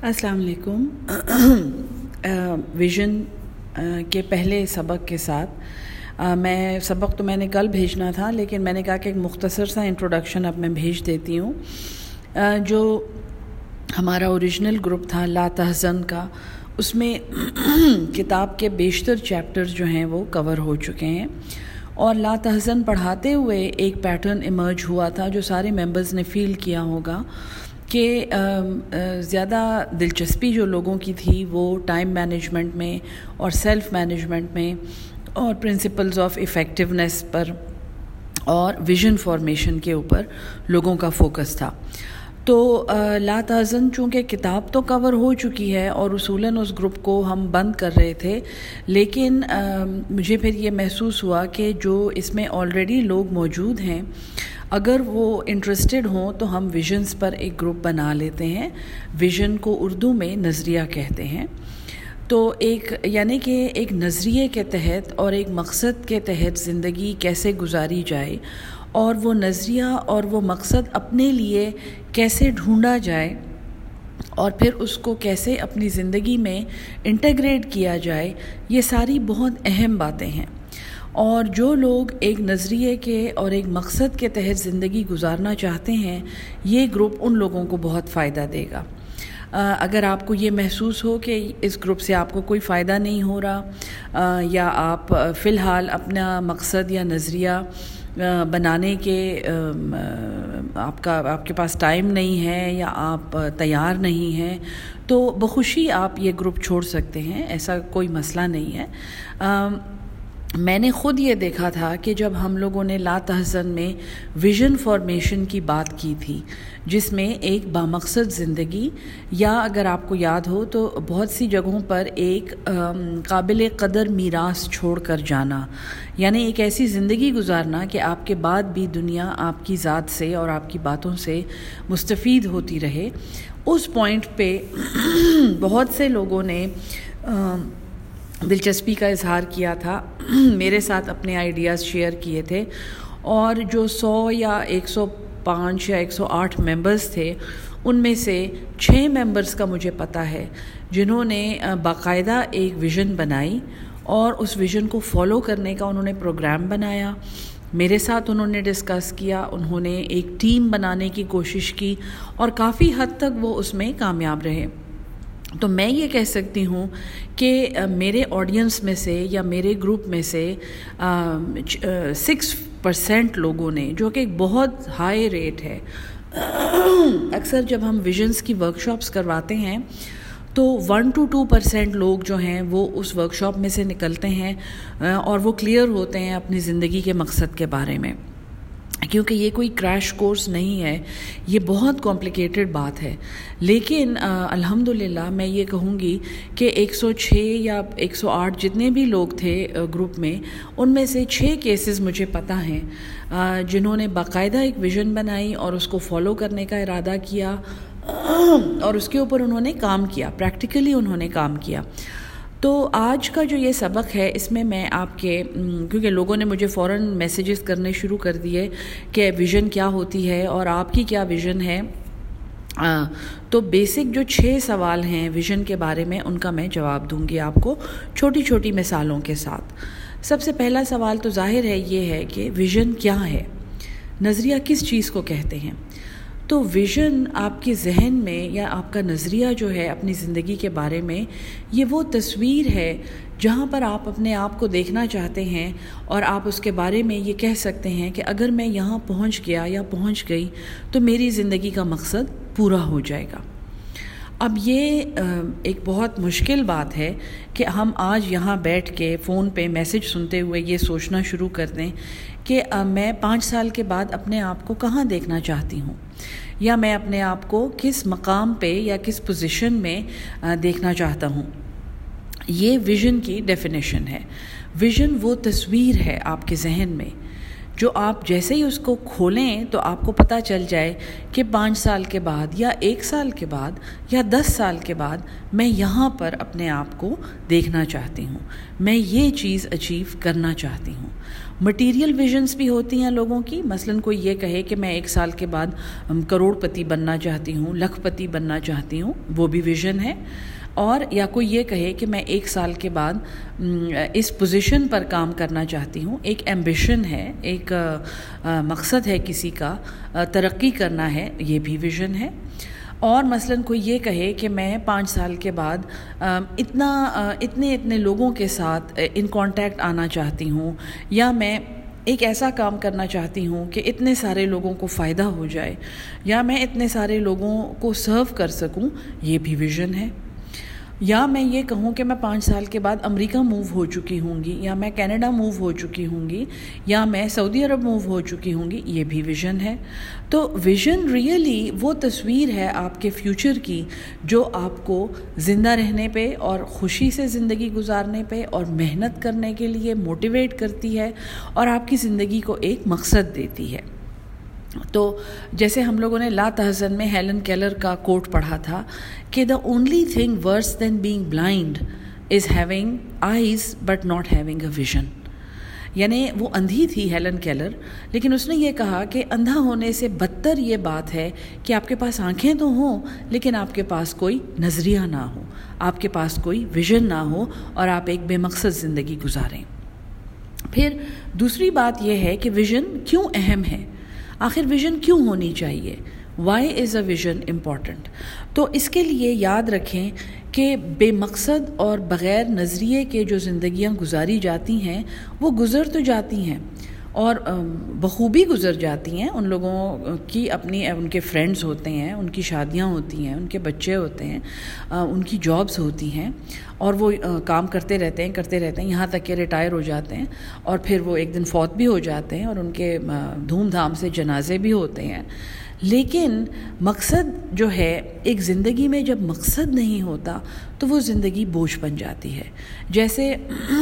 السلام علیکم۔ ویژن کے پہلے سبق کے ساتھ میں نے کل بھیجنا تھا، لیکن میں نے کہا کہ ایک مختصر سا انٹروڈکشن اب میں بھیج دیتی ہوں۔ جو ہمارا اوریجنل گروپ تھا لا تحزن کا، اس میں کتاب کے بیشتر چیپٹرز جو ہیں وہ کور ہو چکے ہیں، اور لا تحزن پڑھاتے ہوئے ایک پیٹرن ایمرج ہوا تھا جو سارے ممبرز نے فیل کیا ہوگا کہ زیادہ دلچسپی جو لوگوں کی تھی وہ ٹائم مینجمنٹ میں اور سیلف مینجمنٹ میں اور پرنسپلز آف ایفیکٹونیس پر اور ویژن فارمیشن کے اوپر لوگوں کا فوکس تھا۔ تو لا تحزن چونکہ کتاب تو کور ہو چکی ہے اور اصولاً اس گروپ کو ہم بند کر رہے تھے، لیکن مجھے پھر یہ محسوس ہوا کہ جو اس میں آلریڈی لوگ موجود ہیں، اگر وہ انٹرسٹڈ ہوں تو ہم ویژنز پر ایک گروپ بنا لیتے ہیں۔ ویژن کو اردو میں نظریہ کہتے ہیں۔ تو ایک نظریے کے تحت اور ایک مقصد کے تحت زندگی کیسے گزاری جائے، اور وہ نظریہ اور وہ مقصد اپنے لیے کیسے ڈھونڈا جائے، اور پھر اس کو کیسے اپنی زندگی میں انٹیگریٹ کیا جائے، یہ ساری بہت اہم باتیں ہیں۔ اور جو لوگ ایک نظریے کے اور ایک مقصد کے تحت زندگی گزارنا چاہتے ہیں، یہ گروپ ان لوگوں کو بہت فائدہ دے گا۔ اگر آپ کو یہ محسوس ہو کہ اس گروپ سے آپ کو کوئی فائدہ نہیں ہو رہا، یا آپ فی الحال اپنا مقصد یا نظریہ بنانے کے آپ کے پاس ٹائم نہیں ہے یا آپ تیار نہیں ہیں، تو بخوشی آپ یہ گروپ چھوڑ سکتے ہیں، ایسا کوئی مسئلہ نہیں ہے۔ میں نے خود یہ دیکھا تھا کہ جب ہم لوگوں نے لا تحزن میں ویژن فارمیشن کی بات کی تھی، جس میں ایک بامقصد زندگی، یا اگر آپ کو یاد ہو تو بہت سی جگہوں پر ایک قابل قدر میراث چھوڑ کر جانا، یعنی ایک ایسی زندگی گزارنا کہ آپ کے بعد بھی دنیا آپ کی ذات سے اور آپ کی باتوں سے مستفید ہوتی رہے۔ اس پوائنٹ پہ بہت سے لوگوں نے دلچسپی کا اظہار کیا تھا، میرے ساتھ اپنے آئیڈیاز شیئر کیے تھے، اور جو 100 یا 105 یا 108 ممبرز تھے، ان میں سے 6 ممبرز کا مجھے پتہ ہے جنہوں نے باقاعدہ ایک ویژن بنائی، اور اس ویژن کو فالو کرنے کا انہوں نے پروگرام بنایا، میرے ساتھ انہوں نے ڈسکس کیا، انہوں نے ایک ٹیم بنانے کی کوشش کی، اور کافی حد تک وہ اس میں کامیاب رہے۔ تو میں یہ کہہ سکتی ہوں کہ میرے آڈینس میں سے یا میرے گروپ میں سے 6% لوگوں نے، جو کہ ایک بہت ہائی ریٹ ہے، اکثر جب ہم ویژنز کی ورکشاپس کرواتے ہیں تو 1 to 2% لوگ جو ہیں وہ اس ورکشاپ میں سے نکلتے ہیں اور وہ کلیئر ہوتے ہیں اپنی زندگی کے مقصد کے بارے میں، کیونکہ یہ کوئی کریش کورس نہیں ہے، یہ بہت کمپلیکیٹڈ بات ہے۔ لیکن الحمدللہ میں یہ کہوں گی کہ 106 یا 108 جتنے بھی لوگ تھے گروپ میں، ان میں سے 6 کیسز مجھے پتہ ہیں جنہوں نے باقاعدہ ایک ویژن بنائی اور اس کو فالو کرنے کا ارادہ کیا، اور اس کے اوپر انہوں نے کام کیا، پریکٹیکلی انہوں نے کام کیا۔ تو آج کا جو یہ سبق ہے، اس میں میں آپ کے، کیونکہ لوگوں نے مجھے فوراً میسیجز کرنے شروع کر دیے کہ ویژن کیا ہوتی ہے اور آپ کی کیا ویژن ہے، تو بیسک جو 6 سوال ہیں ویژن کے بارے میں، ان کا میں جواب دوں گی آپ کو چھوٹی چھوٹی مثالوں کے ساتھ۔ سب سے پہلا سوال تو ظاہر ہے یہ ہے کہ ویژن کیا ہے، نظریہ کس چیز کو کہتے ہیں۔ تو ویژن آپ کے ذہن میں یا آپ کا نظریہ جو ہے اپنی زندگی کے بارے میں، یہ وہ تصویر ہے جہاں پر آپ اپنے آپ کو دیکھنا چاہتے ہیں، اور آپ اس کے بارے میں یہ کہہ سکتے ہیں کہ اگر میں یہاں پہنچ گیا یا پہنچ گئی تو میری زندگی کا مقصد پورا ہو جائے گا۔ اب یہ ایک بہت مشکل بات ہے کہ ہم آج یہاں بیٹھ کے فون پہ میسج سنتے ہوئے یہ سوچنا شروع کر دیں کہ میں 5 سال کے بعد اپنے آپ کو کہاں دیکھنا چاہتی ہوں، یا میں اپنے آپ کو کس مقام پہ یا کس پوزیشن میں دیکھنا چاہتا ہوں۔ یہ ویژن کی ڈیفینیشن ہے۔ ویژن وہ تصویر ہے آپ کے ذہن میں جو آپ جیسے ہی اس کو کھولیں تو آپ کو پتہ چل جائے کہ 5 سال کے بعد یا 1 سال کے بعد یا 10 سال کے بعد میں یہاں پر اپنے آپ کو دیکھنا چاہتی ہوں، میں یہ چیز اچیو کرنا چاہتی ہوں۔ مٹیریل ویژنز بھی ہوتی ہیں لوگوں کی، مثلاً کوئی یہ کہے کہ میں 1 سال کے بعد کروڑ پتی بننا چاہتی ہوں، لکھ پتی بننا چاہتی ہوں، وہ بھی ویژن ہے۔ اور یا کوئی یہ کہے کہ میں 1 سال کے بعد اس پوزیشن پر کام کرنا چاہتی ہوں، ایک ایمبیشن ہے، ایک مقصد ہے کسی کا، ترقی کرنا ہے، یہ بھی ویژن ہے۔ اور مثلاً کوئی یہ کہے کہ میں 5 سال کے بعد اتنے لوگوں کے ساتھ ان کانٹیکٹ آنا چاہتی ہوں، یا میں ایک ایسا کام کرنا چاہتی ہوں کہ اتنے سارے لوگوں کو فائدہ ہو جائے، یا میں اتنے سارے لوگوں کو سرو کر سکوں، یہ بھی ویژن ہے۔ یا میں یہ کہوں کہ میں 5 سال کے بعد امریکہ موو ہو چکی ہوں گی، یا میں کینیڈا موو ہو چکی ہوں گی، یا میں سعودی عرب موو ہو چکی ہوں گی، یہ بھی ویژن ہے۔ تو ویژن ریئلی وہ تصویر ہے آپ کے فیوچر کی جو آپ کو زندہ رہنے پہ اور خوشی سے زندگی گزارنے پہ اور محنت کرنے کے لیے موٹیویٹ کرتی ہے اور آپ کی زندگی کو ایک مقصد دیتی ہے۔ تو جیسے ہم لوگوں نے لا تحزن میں ہیلن کیلر کا کوٹ پڑھا تھا کہ the only thing worse than being blind is having eyes but not having a vision۔ یعنی وہ اندھی تھی ہیلن کیلر، لیکن اس نے یہ کہا کہ اندھا ہونے سے بدتر یہ بات ہے کہ آپ کے پاس آنکھیں تو ہوں لیکن آپ کے پاس کوئی نظریہ نہ ہو، آپ کے پاس کوئی ویژن نہ ہو اور آپ ایک بے مقصد زندگی گزاریں۔ پھر دوسری بات یہ ہے کہ ویژن کیوں اہم ہے، آخر ویژن کیوں ہونی چاہیے؟ Why is a vision important? تو اس کے لیے یاد رکھیں کہ بے مقصد اور بغیر نظریے کے جو زندگیاں گزاری جاتی ہیں وہ گزر تو جاتی ہیں اور بخوبی گزر جاتی ہیں، ان لوگوں کی اپنی ان کے فرینڈز ہوتے ہیں، ان کی شادیاں ہوتی ہیں، ان کے بچے ہوتے ہیں، ان کی جابز ہوتی ہیں اور وہ کام کرتے رہتے ہیں یہاں تک کہ ریٹائر ہو جاتے ہیں، اور پھر وہ ایک دن فوت بھی ہو جاتے ہیں اور ان کے دھوم دھام سے جنازے بھی ہوتے ہیں۔ لیکن مقصد جو ہے، ایک زندگی میں جب مقصد نہیں ہوتا تو وہ زندگی بوجھ بن جاتی ہے۔ جیسے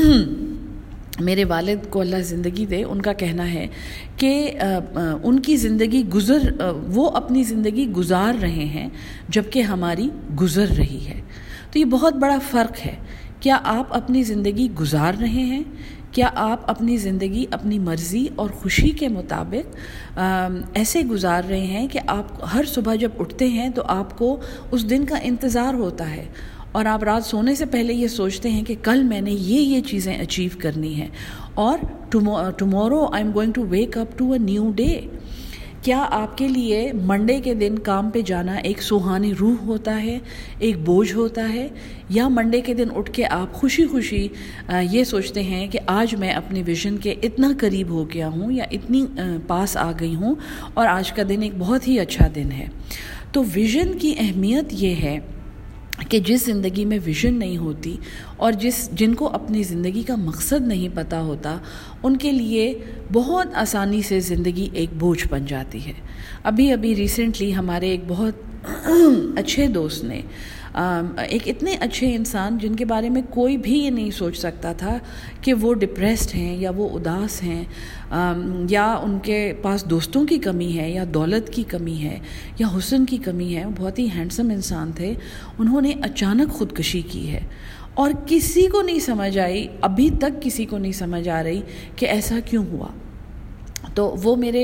میرے والد کو اللہ زندگی دے، ان کا کہنا ہے کہ ان کی زندگی وہ اپنی زندگی گزار رہے ہیں جبکہ ہماری گزر رہی ہے۔ تو یہ بہت بڑا فرق ہے۔ کیا آپ اپنی زندگی گزار رہے ہیں؟ کیا آپ اپنی زندگی اپنی مرضی اور خوشی کے مطابق ایسے گزار رہے ہیں کہ آپ ہر صبح جب اٹھتے ہیں تو آپ کو اس دن کا انتظار ہوتا ہے اور آپ رات سونے سے پہلے یہ سوچتے ہیں کہ کل میں نے یہ چیزیں اچیو کرنی ہیں اور tomorrow I'm going to wake up to a new day? کیا آپ کے لیے منڈے کے دن کام پہ جانا ایک سوہانی روح ہوتا ہے، ایک بوجھ ہوتا ہے، یا منڈے کے دن اٹھ کے آپ خوشی خوشی یہ سوچتے ہیں کہ آج میں اپنی ویژن کے اتنا قریب ہو گیا ہوں یا اتنی پاس آ گئی ہوں اور آج کا دن ایک بہت ہی اچھا دن ہے؟ تو ویژن کی اہمیت یہ ہے کہ جس زندگی میں ویژن نہیں ہوتی اور جن کو اپنی زندگی کا مقصد نہیں پتہ ہوتا، ان کے لیے بہت آسانی سے زندگی ایک بوجھ بن جاتی ہے۔ ابھی ریسنٹلی ہمارے ایک بہت اچھے دوست نے ایک اتنے اچھے انسان جن کے بارے میں کوئی بھی یہ نہیں سوچ سکتا تھا کہ وہ ڈپریسڈ ہیں یا وہ اداس ہیں یا ان کے پاس دوستوں کی کمی ہے یا دولت کی کمی ہے یا حسن کی کمی ہے، بہت ہی ہینڈسم انسان تھے، انہوں نے اچانک خودکشی کی ہے اور کسی کو نہیں سمجھ آئی، ابھی تک کسی کو نہیں سمجھ آ رہی کہ ایسا کیوں ہوا۔ تو وہ میرے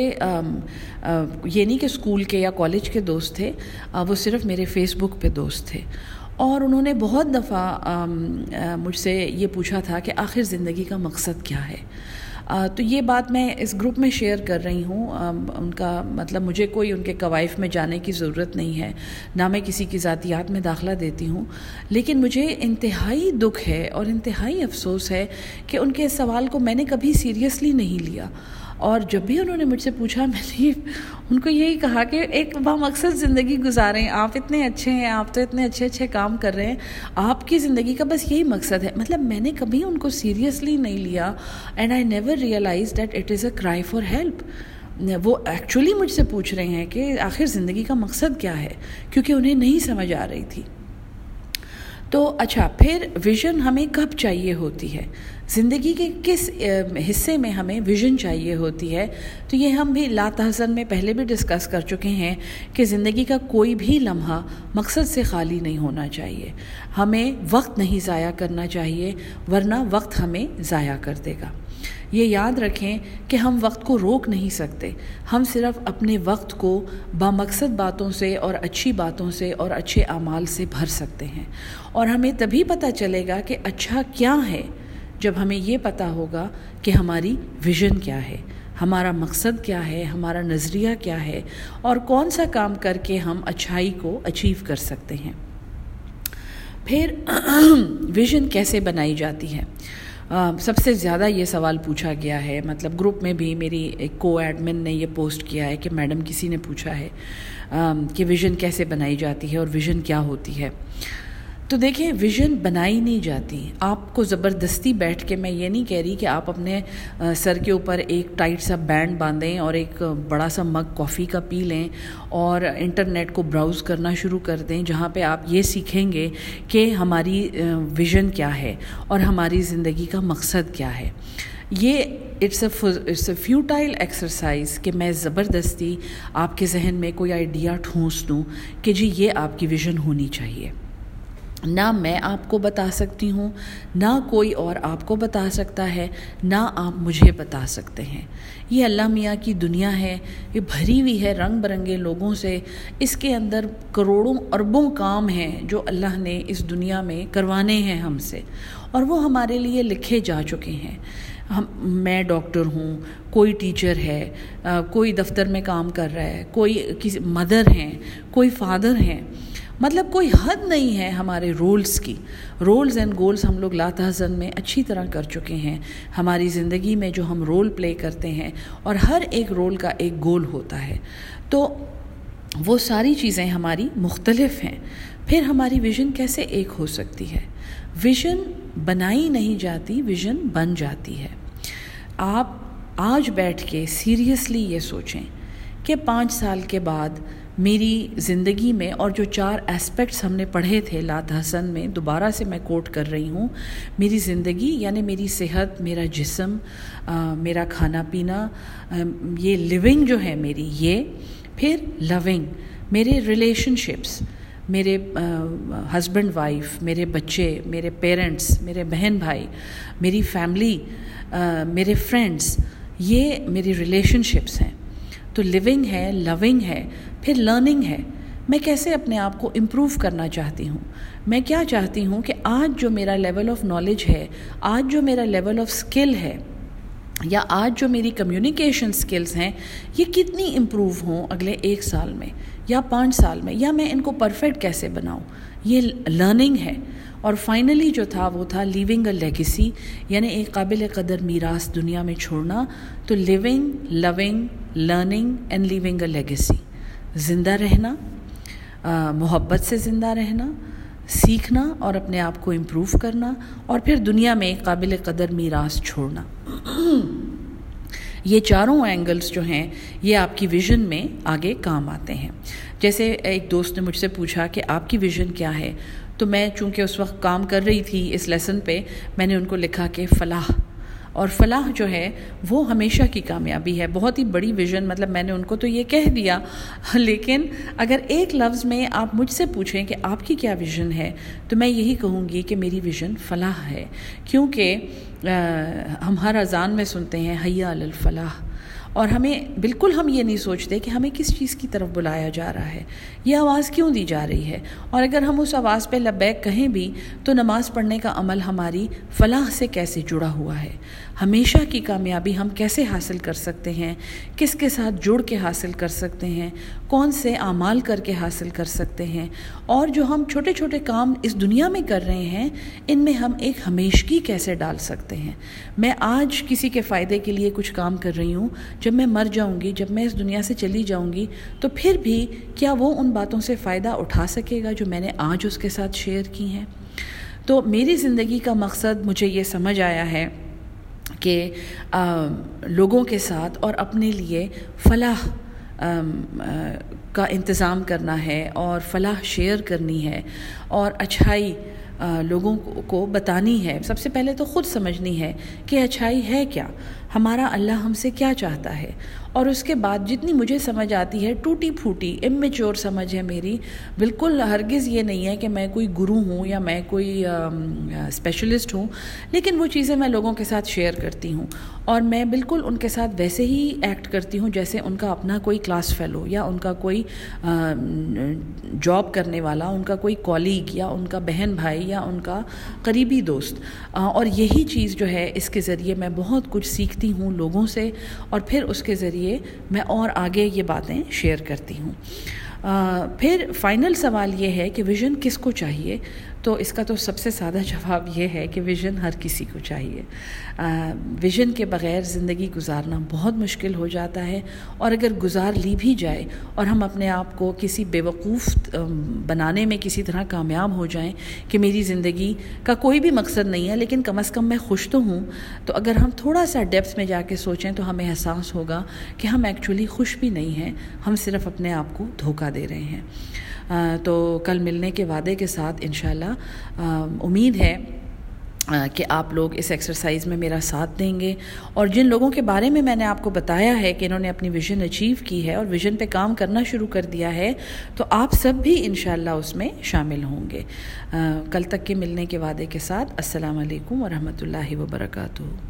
یہ نہیں کہ اسکول کے یا کالج کے دوست تھے، وہ صرف میرے فیس بک پہ دوست تھے، اور انہوں نے بہت دفعہ مجھ سے یہ پوچھا تھا کہ آخر زندگی کا مقصد کیا ہے۔ تو یہ بات میں اس گروپ میں شیئر کر رہی ہوں۔ ان کا مطلب مجھے کوئی ان کے کوائف میں جانے کی ضرورت نہیں ہے، نہ میں کسی کی ذاتیات میں داخلہ دیتی ہوں، لیکن مجھے انتہائی دکھ ہے اور انتہائی افسوس ہے کہ ان کے سوال کو میں نے کبھی سیریسلی نہیں لیا، اور جب بھی انہوں نے مجھ سے پوچھا میں نے ان کو یہی کہا کہ ایک بامقصد زندگی گزاریں، آپ اتنے اچھے ہیں، آپ تو اتنے اچھے کام کر رہے ہیں، آپ کی زندگی کا بس یہی مقصد ہے۔ مطلب میں نے کبھی ان کو سیریسلی نہیں لیا، and I never realize that it is a cry for help. وہ ایکچولی مجھ سے پوچھ رہے ہیں کہ آخر زندگی کا مقصد کیا ہے، کیونکہ انہیں نہیں سمجھ آ رہی تھی۔ تو اچھا، پھر ویژن ہمیں کب چاہیے ہوتی ہے، زندگی کے کس حصے میں ہمیں ویژن چاہیے ہوتی ہے؟ تو یہ ہم بھی لا تحزن میں پہلے بھی ڈسکس کر چکے ہیں کہ زندگی کا کوئی بھی لمحہ مقصد سے خالی نہیں ہونا چاہیے. ہمیں وقت نہیں ضائع کرنا چاہیے، ورنہ وقت ہمیں ضائع کر دے گا. یہ یاد رکھیں کہ ہم وقت کو روک نہیں سکتے، ہم صرف اپنے وقت کو بامقصد باتوں سے اور اچھی باتوں سے اور اچھے اعمال سے بھر سکتے ہیں. اور ہمیں تبھی پتہ چلے گا کہ اچھا کیا ہے جب ہمیں یہ پتہ ہوگا کہ ہماری ویژن کیا ہے، ہمارا مقصد کیا ہے، ہمارا نظریہ کیا ہے، اور کون سا کام کر کے ہم اچھائی کو اچیو کر سکتے ہیں. پھر ویژن کیسے بنائی جاتی ہے؟ سب سے زیادہ یہ سوال پوچھا گیا ہے، مطلب گروپ میں بھی میری ایک کو ایڈمن نے یہ پوسٹ کیا ہے کہ میڈم کسی نے پوچھا ہے کہ ویژن کیسے بنائی جاتی ہے اور ویژن کیا ہوتی ہے. تو دیکھیں، ویژن بنائی نہیں جاتی. آپ کو زبردستی بیٹھ کے، میں یہ نہیں کہہ رہی کہ آپ اپنے سر کے اوپر ایک ٹائٹ سا بینڈ باندھیں اور ایک بڑا سا مگ کافی کا پی لیں اور انٹرنیٹ کو براؤز کرنا شروع کر دیں، جہاں پہ آپ یہ سیکھیں گے کہ ہماری ویژن کیا ہے اور ہماری زندگی کا مقصد کیا ہے. یہ اٹس اے فیوٹائل ایکسرسائز کہ میں زبردستی آپ کے ذہن میں کوئی آئیڈیا ٹھونس دوں کہ جی یہ آپ کی ویژن ہونی چاہیے. نہ میں آپ کو بتا سکتی ہوں، نہ کوئی اور آپ کو بتا سکتا ہے، نہ آپ مجھے بتا سکتے ہیں. یہ اللہ میاں کی دنیا ہے، یہ بھری ہوئی ہے رنگ برنگے لوگوں سے. اس کے اندر کروڑوں اربوں کام ہیں جو اللہ نے اس دنیا میں کروانے ہیں ہم سے، اور وہ ہمارے لیے لکھے جا چکے ہیں. میں ڈاکٹر ہوں، کوئی ٹیچر ہے، کوئی دفتر میں کام کر رہا ہے، کوئی کسی مدر ہیں، کوئی فادر ہیں. مطلب کوئی حد نہیں ہے ہمارے رولز کی. رولز اینڈ گولز ہم لوگ لا تحزن میں اچھی طرح کر چکے ہیں. ہماری زندگی میں جو ہم رول پلے کرتے ہیں، اور ہر ایک رول کا ایک گول ہوتا ہے، تو وہ ساری چیزیں ہماری مختلف ہیں. پھر ہماری ویژن کیسے ایک ہو سکتی ہے؟ ویژن بنائی نہیں جاتی، ویژن بن جاتی ہے. آپ آج بیٹھ کے سیریسلی یہ سوچیں کہ 5 سال کے بعد میری زندگی میں، اور جو 4 ایسپیکٹس ہم نے پڑھے تھے لا تحزن میں، دوبارہ سے میں کوٹ کر رہی ہوں، میری زندگی یعنی میری صحت، میرا جسم، میرا کھانا پینا، یہ لیونگ جو ہے میری، یہ پھر لونگ، میرے ریلیشن شپس، میرے ہسبینڈ وائف، میرے بچے، میرے پیرنٹس، میرے بہن بھائی، میری فیملی، میرے فرینڈس، یہ میری ریلیشن شپس ہیں. تو لیونگ ہے، لونگ ہے، پھر لرننگ ہے. میں کیسے اپنے آپ کو امپروو کرنا چاہتی ہوں؟ میں کیا چاہتی ہوں کہ آج جو میرا لیول آف نالج ہے، آج جو میرا لیول آف اسکل ہے، یا آج جو میری کمیونیکیشن سکلز ہیں، یہ کتنی امپروو ہوں اگلے 1 سال میں یا 5 سال میں، یا میں ان کو پرفیکٹ کیسے بناؤں؟ یہ لرننگ ہے. اور فائنلی جو تھا وہ تھا لیونگ اے لیگیسی، یعنی ایک قابل قدر میراث دنیا میں چھوڑنا. تو living, loving, learning and leaving a legacy. زندہ رہنا، محبت سے زندہ رہنا، سیکھنا اور اپنے آپ کو امپروو کرنا، اور پھر دنیا میں ایک قابل قدر میراث چھوڑنا. یہ چاروں اینگلز جو ہیں یہ آپ کی ویژن میں آگے کام آتے ہیں. جیسے ایک دوست نے مجھ سے پوچھا کہ آپ کی ویژن کیا ہے، تو میں چونکہ اس وقت کام کر رہی تھی اس لیسن پہ، میں نے ان کو لکھا کہ فلاح. اور فلاح جو ہے وہ ہمیشہ کی کامیابی ہے. بہت ہی بڑی ویژن، مطلب میں نے ان کو تو یہ کہہ دیا، لیکن اگر ایک لفظ میں آپ مجھ سے پوچھیں کہ آپ کی کیا ویژن ہے، تو میں یہی کہوں گی کہ میری ویژن فلاح ہے. کیونکہ ہم ہر اذان میں سنتے ہیں حی علی الفلاح، اور بالکل ہم یہ نہیں سوچتے کہ ہمیں کس چیز کی طرف بلایا جا رہا ہے، یہ آواز کیوں دی جا رہی ہے. اور اگر ہم اس آواز پہ لبیک کہیں بھی، تو نماز پڑھنے کا عمل ہماری فلاح سے کیسے جڑا ہوا ہے، ہمیشہ کی کامیابی ہم کیسے حاصل کر سکتے ہیں، کس کے ساتھ جڑ کے حاصل کر سکتے ہیں، کون سے اعمال کر کے حاصل کر سکتے ہیں، اور جو ہم چھوٹے چھوٹے کام اس دنیا میں کر رہے ہیں، ان میں ہم ایک ہمیشگی کیسے ڈال سکتے ہیں. میں آج کسی کے فائدے کے لیے کچھ کام کر رہی ہوں، جب میں مر جاؤں گی، جب میں اس دنیا سے چلی جاؤں گی، تو پھر بھی کیا وہ ان باتوں سے فائدہ اٹھا سکے گا جو میں نے آج اس کے ساتھ شیئر کی ہیں؟ تو میری زندگی کا مقصد مجھے یہ سمجھ آیا ہے کہ لوگوں کے ساتھ اور اپنے لیے فلاح کا انتظام کرنا ہے، اور فلاح شیئر کرنی ہے، اور اچھائی لوگوں کو بتانی ہے، سب سے پہلے تو خود سمجھنی ہے کہ اچھائی ہے کیا، ہمارا اللہ ہم سے کیا چاہتا ہے، اور اس کے بعد جتنی مجھے سمجھ آتی ہے، ٹوٹی پھوٹی امیچور سمجھ ہے میری، بالکل ہرگز یہ نہیں ہے کہ میں کوئی گرو ہوں یا میں کوئی اسپیشلسٹ ہوں، لیکن وہ چیزیں میں لوگوں کے ساتھ شیئر کرتی ہوں، اور میں بالکل ان کے ساتھ ویسے ہی ایکٹ کرتی ہوں جیسے ان کا اپنا کوئی کلاس فیلو یا ان کا کوئی جاب کرنے والا، ان کا کوئی کولیگ یا ان کا بہن بھائی یا ان کا قریبی دوست، اور یہی چیز جو ہے اس کے ذریعے میں بہت کچھ سیکھتی ہوں لوگوں سے، اور پھر اس کے ذریعے میں اور آگے یہ باتیں شیئر کرتی ہوں۔ پھر فائنل سوال یہ ہے کہ ویژن کس کو چاہیے، تو اس کا تو سب سے سادہ جواب یہ ہے کہ ویژن ہر کسی کو چاہیے۔ ویژن کے بغیر زندگی گزارنا بہت مشکل ہو جاتا ہے، اور اگر گزار لی بھی جائے اور ہم اپنے آپ کو کسی بیوقوف بنانے میں کسی طرح کامیاب ہو جائیں کہ میری زندگی کا کوئی بھی مقصد نہیں ہے لیکن کم از کم میں خوش تو ہوں، تو اگر ہم تھوڑا سا ڈیپتھ میں جا کے سوچیں تو ہمیں احساس ہوگا کہ ہم ایکچولی خوش بھی نہیں ہیں، ہم صرف اپنے آپ کو دھوکہ دے رہے ہیں۔ تو کل ملنے کے وعدے کے ساتھ انشاءاللہ امید ہے کہ آپ لوگ اس ایکسرسائز میں میرا ساتھ دیں گے، اور جن لوگوں کے بارے میں نے آپ کو بتایا ہے کہ انہوں نے اپنی ویژن اچیو کی ہے اور ویژن پہ کام کرنا شروع کر دیا ہے، تو آپ سب بھی انشاءاللہ اس میں شامل ہوں گے۔ کل تک کے ملنے کے وعدے کے ساتھ السلام علیکم ورحمۃ اللہ وبرکاتہ۔